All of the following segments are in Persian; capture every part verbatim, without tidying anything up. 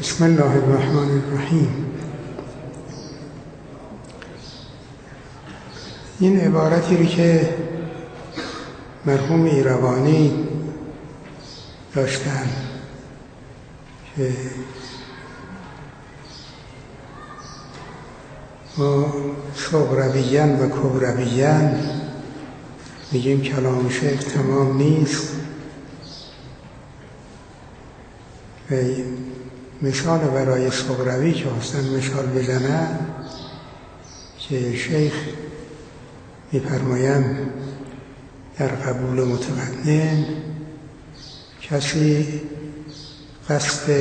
بسم الله الرحمن الرحیم. این عبارتی رو که مرحوم ایروانی داشتن که ما صغرویین و کبرویین میگیم کلام شیخ تمام نیست و مثال برای صغروی که خواستن مثال بزنن که شیخ می‌فرمایند در قبول متقدم کسی قصد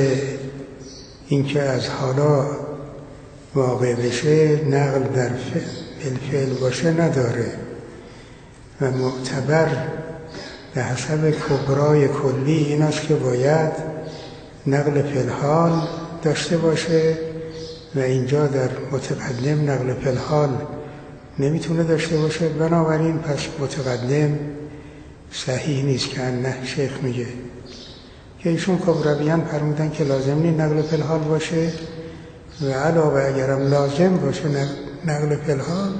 اینکه از حالا واقع بشه نقل در بالفعل باشه نداره و معتبر به حسب کبرای کلی این است که باید نقل فی الحال داشته باشه و اینجا در متقدم نقل فی الحال نمیتونه داشته باشه، بنابراین پس متقدم صحیح نیست که نه شیخ میگه که ایشون کبرویان فرمودن که لازم نیست نقل فی الحال باشه و علاوه اگرم لازم باشه نقل فی الحال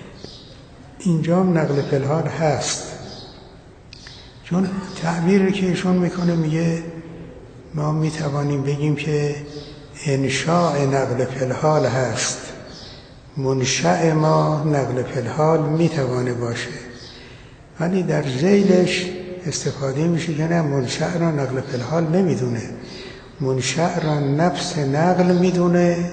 اینجا هم نقل فی الحال هست، چون تعبیری که ایشون میکنه میگه ما میتوانیم بگیم که انشاء نقل فی الحال هست، منشأ ما نقل فی الحال میتوانه باشه، ولی در ذیلش استفاده میشه که نه منشأ را نقل فی الحال نمیدونه، منشأ را نفس نقل میدونه،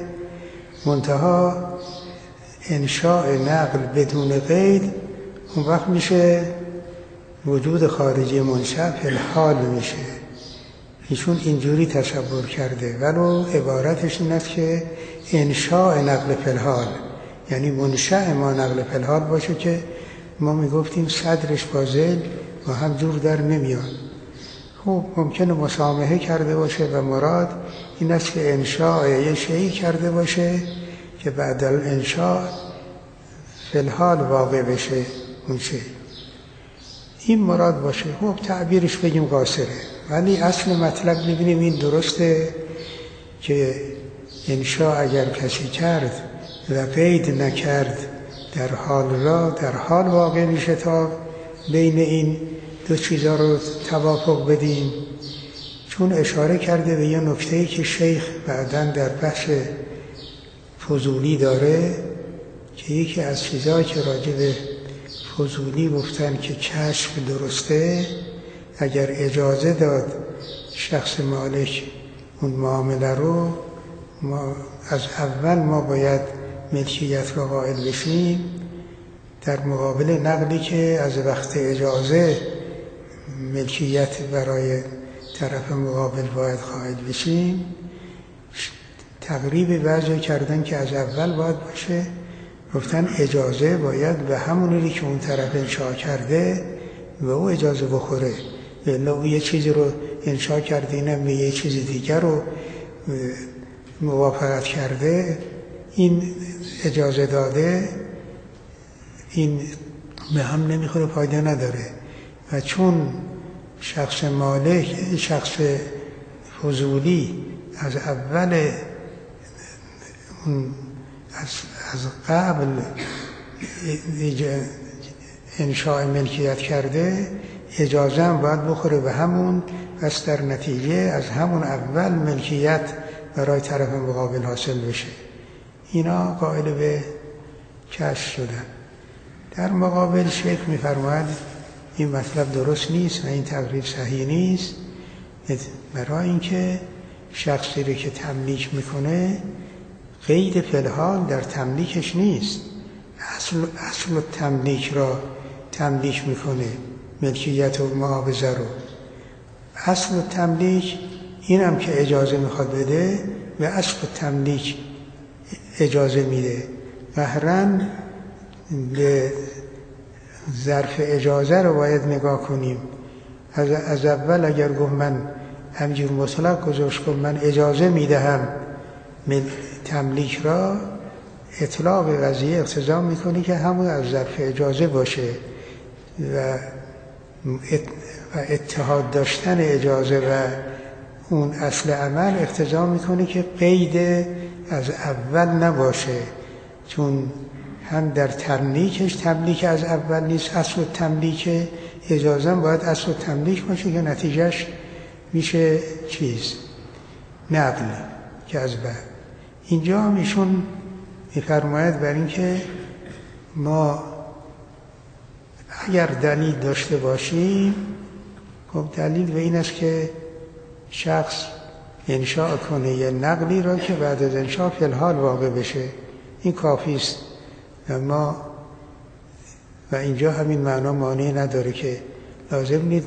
منتها انشاء نقل بدون قید اون وقت میشه وجود خارجی منشأ فی الحال میشه. ایشون اینجوری تصور کرده ولو عبارتش این است که انشاء نقل فی الحال یعنی منشأ ما نقل فی الحال باشه که ما میگفتیم صدرش با ذیل و هم جور در نمیاد. خب ممکنه مسامحه کرده باشه و مراد این است که انشاء یه شیئی کرده باشه که بعد الانشاء فی الحال واقع بشه اون شیء، این مراد باشه. خب تعبیرش بگیم قاصره، ولی اصل مطلب می‌بینیم این درسته که انشاء اگر کسی کرد و قید نکرد در حال را در حال واقع میشه تا بین این دو چیزا رو توافق بدیم، چون اشاره کرده به یه نکته‌ای که شیخ بعداً در بحث فضولی داره که یکی از چیزایی که راجع به فضولی گفتن که کشف درسته اگر اجازه داد شخص مالک اون معامله رو ما از اول ما باید ملکیت را قائل بشیم، در مقابل نقلی که از وقت اجازه ملکیت برای طرف مقابل باید قائل بشیم. تقریب بعضی کردن که از اول باید باشه، گفتن اجازه باید به همونی که اون طرف انشاء کرده و او اجازه بخوره، الا او یه چیزی رو انشاء کرده اینم به یه چیز دیگر رو موافقت کرده، این اجازه داده، این به هم نمیخوره، فایده نداره. و چون شخص مالک شخص فضولی از اول از, از قبل انشاء ملکیت کرده اجازه هم باید بخوره به همون، پس در نتیجه از همون اول ملکیت برای طرف مقابل حاصل بشه. اینا قائل به کشف شدن. در مقابل شیخ می‌فرماید این مطلب درست نیست و این تقریر صحیح نیست، برای اینکه شخصی رو که تملیک میکنه قید فی الحال در تملیکش نیست، اصل اصل تملیک را تملیک میکنه، ملکیت و معاوضه رو. اصل تملیک اینم که اجازه میخواد بده و اصل تملیک اجازه میده، قهرن به ظرف اجازه رو باید نگاه کنیم. از, از اول اگر گفت من همجور مطلق گذاشت کن من اجازه میدهم تملیک را، اطلاق قضیه اقتضا میکنه که همون از ظرف اجازه باشه و اتحاد داشتن اجازه و اون اصل عمل اقتضا میکنه که قید از اول نباشه، چون هم در تملیکش تملیک از اول نیست، اصل تملیک اجازه باید اصل تملیک باشه که نتیجهش میشه چیز نقل که از بعد. اینجا هم ایشون میفرماید بر این که ما اگر دلیل داشته باشیم، خب دلیل به این است که شخص انشاء کنه یه نقلی را که بعد از انشاء فی الحال واقع بشه، این کافی است. و ما و اینجا همین معنا مانع نداره که لازم نیست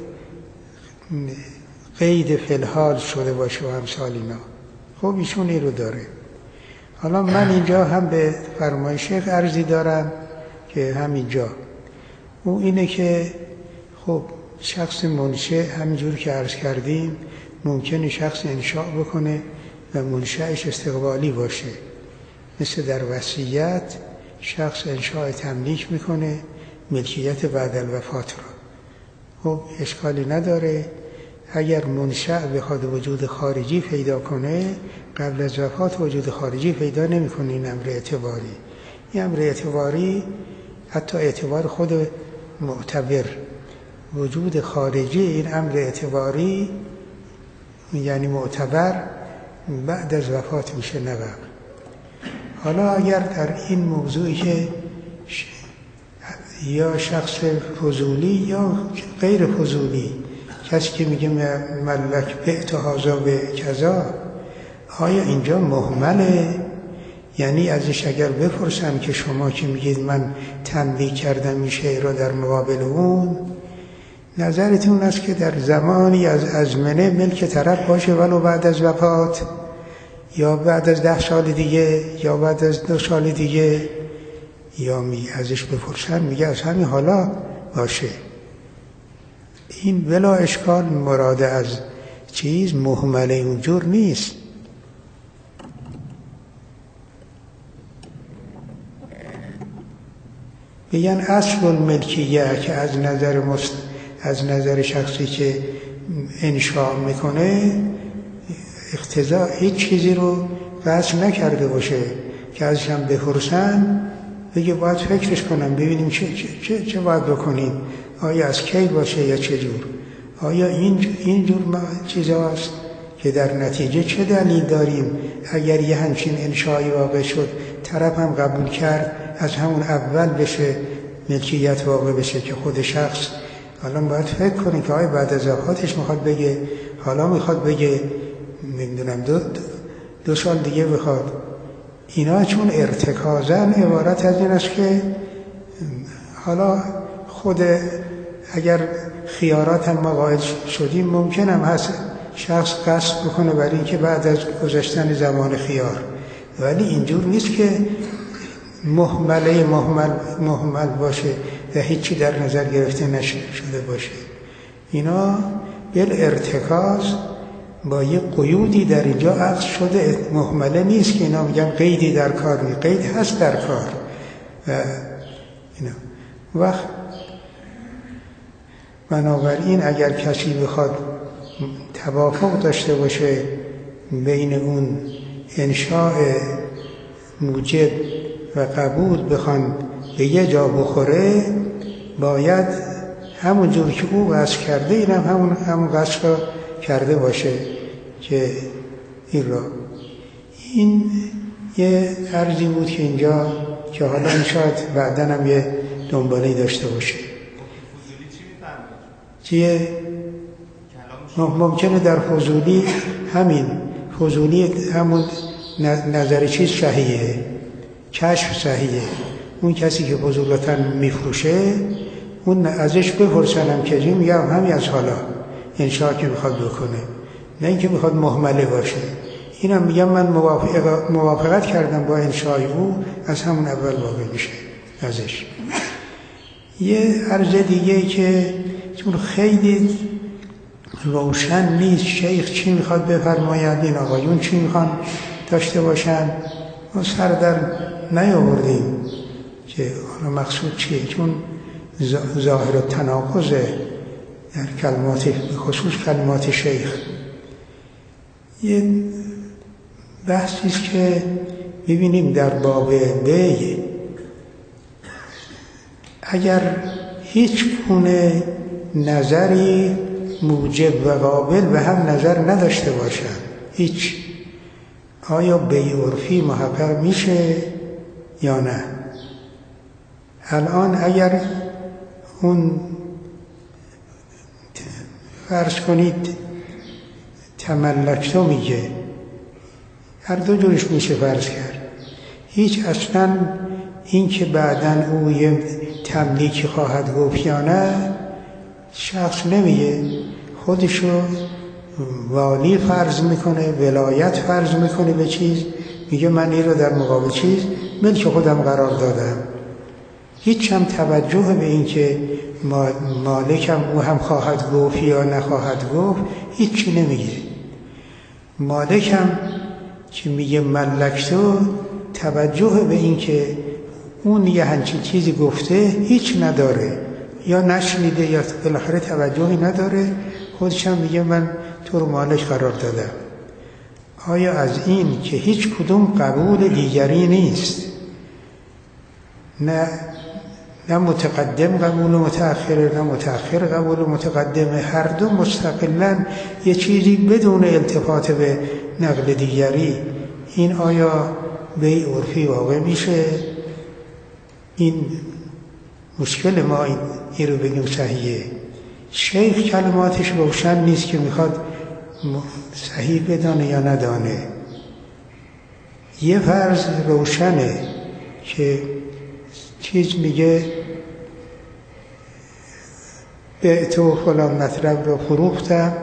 قید فی الحال شده باشه و امثال اینا. خب ایشون این رو داره. حالا من اینجا هم به فرمای شیخ عرضی دارم که همینجا او اینه که خب شخص منشأ همینجور که عرض کردیم ممکنه شخص انشاء بکنه و منشأش استقبالی باشه، مثل در وصیت شخص انشاء تملیک میکنه ملکیت بعد الوفات را. خب اشکالی نداره اگر منشأ بخواد وجود خارجی پیدا کنه، قبل از وفات وجود خارجی پیدا نمیکنه. این امر اعتباری، این امر اعتباری حتی اعتبار خود معتبر، وجود خارجی این امر اعتباری یعنی معتبر بعد از وفات میشه نه قبل. حالا اگر در این موضوعی که یا شخص فضولی یا غیر فضولی، کسی که میگه ملک بعت هذا به کذا، آیا اینجا مهمله؟ یعنی ازش اگر بپرسم که شما که میگید من تملیک کردم این شیء را در مقابل اون، نظرتون است که در زمانی از ازمنه ملک طرف باشه ولو بعد از وفات، یا بعد از ده سال دیگه، یا بعد از دو سال دیگه، یا می ازش بپرسن میگه از همین حالا باشه. این بلا اشکال مراد از چیز مهمله اونجور نیست. بگن اصل الملکیه که از نظر مست... از نظر شخصی که انشاء میکنه اقتضا هیچ چیزی رو قصد نکرده باشه که ازش هم بپرسن بگه باید فکرش کنم ببینیم چه چه چه, چه باید بکنیم، آیا از کی باشه یا چه جور، آیا این این جور چیزا است که در نتیجه چه دلیل داریم اگر یه همچین انشایی واقع شد طرف هم قبول کرد از همون اول بشه ملکیت واقع بشه که خود شخص حالا باید فکر کنه که آیا بعد از وفاتش میخواد بگه، حالا میخواد بگه نمیدونم دو, دو سال دیگه بخواد. اینا چون ارتکازن عبارت از این است که حالا خود اگر خیارات هم ما قائل شدیم ممکن هم هست شخص قصد بکنه برای اینکه بعد از گذشتن زمان خیار، ولی اینجور نیست که مهمله مهمل, مهمل باشه و هیچی در نظر گرفته نشده باشه. اینا بل ارتکاز با یه قیودی در اینجا عقد شده، مهمله نیست که اینا میگن قیدی در کار نیست، قید هست در کار. و اینا وقت بنابراین اگر کسی بخواد توافق داشته باشه بین اون انشاء موجب و قبول بخوان به یه جا بخوره، باید همون جور که او قصد کرده این هم همون, همون قصد را کرده باشه که این را. این یه عرضی بود که اینجا که حالا این شاید بعدن هم یه دنبالی داشته باشه. چیه؟ ممکنه در فضولی همین فضولی همون نظر چیز صحیحه، کشف صحیحه. اون کسی که فضولتا میفروشه اون ازش بپرسنم که این میگم همین از حالا انشاء که میخواد بکنه، نه اینکه میخواد مهمله باشه. اینم میگم من موافق موافقت کردم با انشاء او، از همون اول واقع میشه ازش. یه عرض دیگه که چون خیلی روشن نیست شیخ چی میخواد بفرماید، این آقایون چی میخوان داشته باشن، ما سر در نیاوردیم که حالا مقصود چیه، چون ظاهر تناقض در کلمات، خصوص کلمات شیخ. یه بحثیست که ببینیم در باب بی اگر هیچ گونه نظری موجب و قابل به هم نظر نداشته باشن، هیچ، آیا بی عرفی محقق میشه یا نه؟ الان اگر اون فرض کنید تملکتو میگه، هر دو جورش میشه فرض کرد، هیچ اصلا این که بعداً او یه تملیکی خواهد گفت یا نه شخص نمیگه، خودشو والی فرض میکنه، ولایت فرض میکنه به چیز، میگه من این رو در مقابل چیز ملک خودم قرار دادم، هیچ هم توجه به این که مالکم او هم خواهد گفت یا نخواهد گفت هیچی نمیگه. مالکم که میگه ملکتو توجه به این که اون یه همچین چیزی گفته هیچ نداره، یا نشنیده یا بالاخره توجهی نداره، خودش هم میگه من تو رو مالک قرار دادم. آیا از این که هیچ کدوم قبول دیگری نیست، نه نه متقدم قبول و متأخر، نه متأخر قبول و متقدم، هر دو مستقلاً یه چیزی بدون التفات به نقل دیگری، این آیا بیع عرفی واقع میشه؟ این مشکل ما این, این رو بگیم صحیحه. شیخ کلماتش روشن نیست که میخواد صحیح بدانه یا ندانه. یه فرض روشنه که چیز میگه به تو فلان مطلب رو فروختم،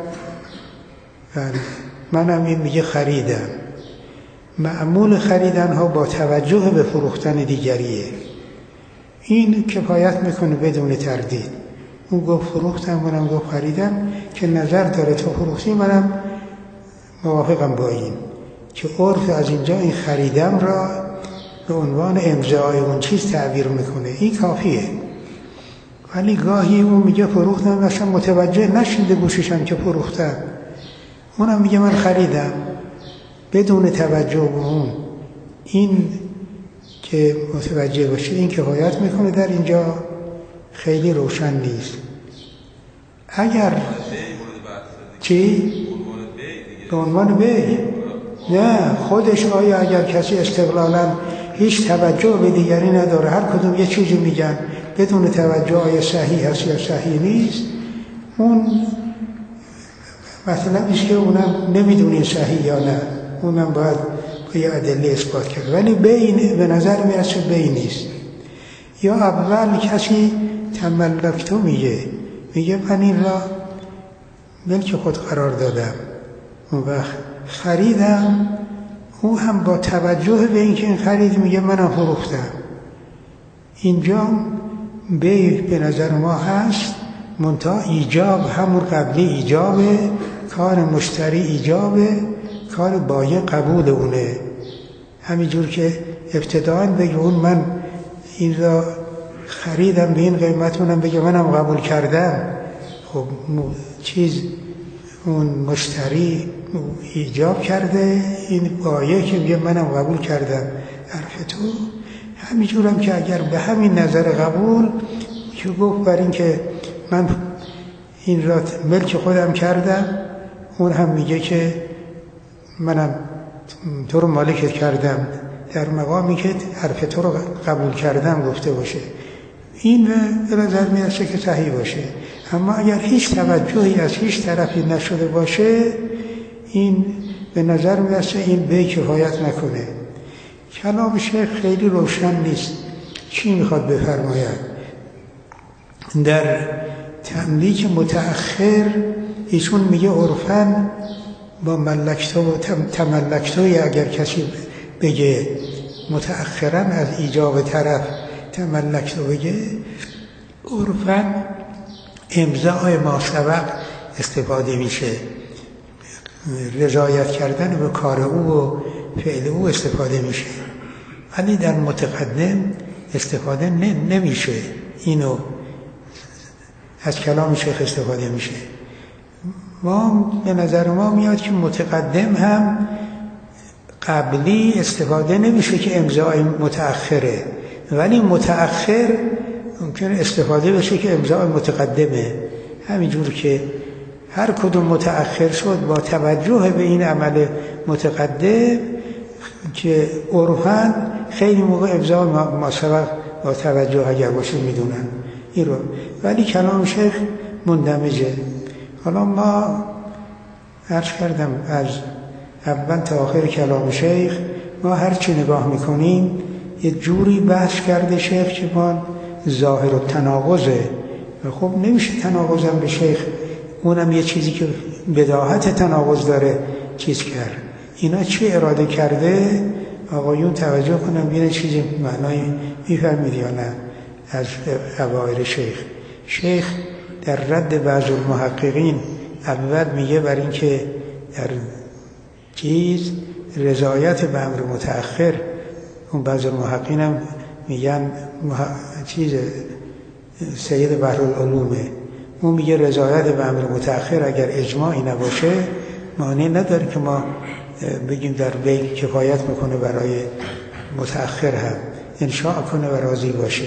منم این میگه خریدم. معمول خریدن ها با توجه به فروختن دیگریه، این کفایت میکنه بدون تردید. اون گفت فروختم، منم گفت خریدم، که نظر داره تو فروختی، منم موافقم با این، که عرف از اینجا این خریدم را به عنوان امضای اون چیز تعبیر میکنه، این کافیه. ولی گاهی اون میگه فروختم، مثلا متوجه نشده گوششم که فروختم، اونم میگه من خریدم بدون توجه به اون. این که متوجه باشه این کفایت میکنه، در اینجا خیلی روشن نیست. اگر چی؟ به عنوان بی؟ نه، خودش آیا اگر کسی استقلالا هیچ توجه به دیگری نداره، هر کدوم یه چیزی میگن بدون توجه آیا صحیح هست یا صحیح نیست، اون مثلا ایست که اونم نمیدونی صحیح یا نه، اونم باید با یه ادله اثبات کرد. ولی بین به نظر میرسه بین نیست. یا اول کسی تملکتو میگه، میگه من این را ملک خود قرار دادم، اون وقت خریدم، او هم با توجه به اینکه این خرید میگه منم فروختم. اینجا بیع به نظر ما هست، منتها ایجاب همون قبلی ایجابه، کار مشتری ایجابه، کار بایع قبول اونه. همینجور که ابتداً بگه اون من این را خریدم به این قیمت، اونم بگه منم قبول کردم، خب چیز اون مشتری ایجاب کرده، این بایع که میگه منم قبول کردم حرف تو. همینجورم که اگر به همین نظر قبول که گفت بر این که من این را ملک خودم کردم، اون هم میگه که منم تو رو مالک کردم، در مقامی که حرف تو رو قبول کردم گفته باشه، این به نظر میرسه که صحیح باشه. اما اگر هیچ توجهی از هیچ طرفی نشده باشه، این به نظر میرسه این به کفایت نکنه. کلام شیخ خیلی روشن نیست چی میخواد بفرماید. در تملیک متأخر ایشون میگه عرفاً با ملکتو و تملکتوی اگر کسی بگه متأخراً از ایجاب طرف تملکتو بگه، عرفاً امضای ما سبق استفاده میشه، رضایت کردن به کار او و فعل او استفاده میشه. ولی در متقدم استفاده نمیشه، اینو از کلام شیخ استفاده میشه. ما به نظر ما میاد که متقدم هم قبلی استفاده نمیشه که امضای متأخره، ولی متأخر ممکنه استفاده بشه که امضای متقدمه. همینجور که هر کدوم متأخر شد با توجه به این عمل متقدم که عرفاً خیلی موقع امضای ما سبق با توجه اگر باشه میدونن این رو، ولی کلام شیخ مندمجه. حالا ما عرض کردم از اول تا آخر کلام شیخ ما هر چی نگاه میکنیم یه جوری بحث کرده شیخ که ما ظاهر و تناقضه. خب نمیشه تناقضم به شیخ، اونم یه چیزی که بداهت تناقض داره چیز کرد. اینا چی اراده کرده آقایون توجه کنم بینه چیزی معنای میفرمید یا نه. از اوائل شیخ شیخ در رد بعض المحققین اول میگه بر این که در چیز رضایت به امر متأخر، اون بعض المحققین هم میگن مح... چیز سید بحرالعلومه، اون میگه رضایت به امر متأخر اگر اجماعی نباشه معنی نداره که ما بگیم در بیل کفایت میکنه برای متأخر هم انشاء کنه و راضی باشه.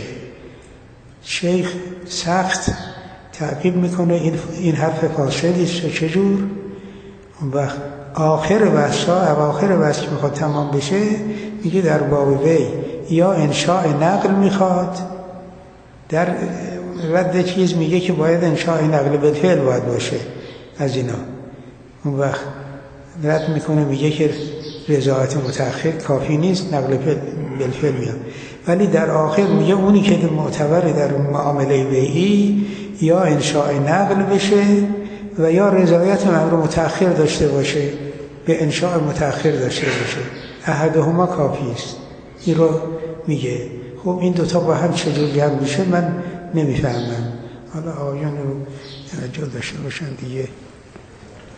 شیخ سخت تعقیب میکنه این این حرف فاسدی است. چجور؟ اون وقت آخر بحثا اواخر بحث که میخواد تمام بشه میگه در باب بی یا انشاء نقل میخواد، در رد چیز میگه که باید انشاء نقل بالفعل باید باشه از اینا. اون وقت رد میکنه میگه که رضایت متأخر کافی نیست، نقل بالفعل میاد. ولی در آخر میگه اونی که معتبر در معامله بیعی یا انشاء نقل بشه و یا رضایت امر متأخر داشته باشه، به انشاء متأخر داشته باشه، احدهما کافی است. این رو میگه. خب این دوتا با هم چجور جمع میشه من نمیفهمم. حالا آیان رو توجه داشته باشن دیگه.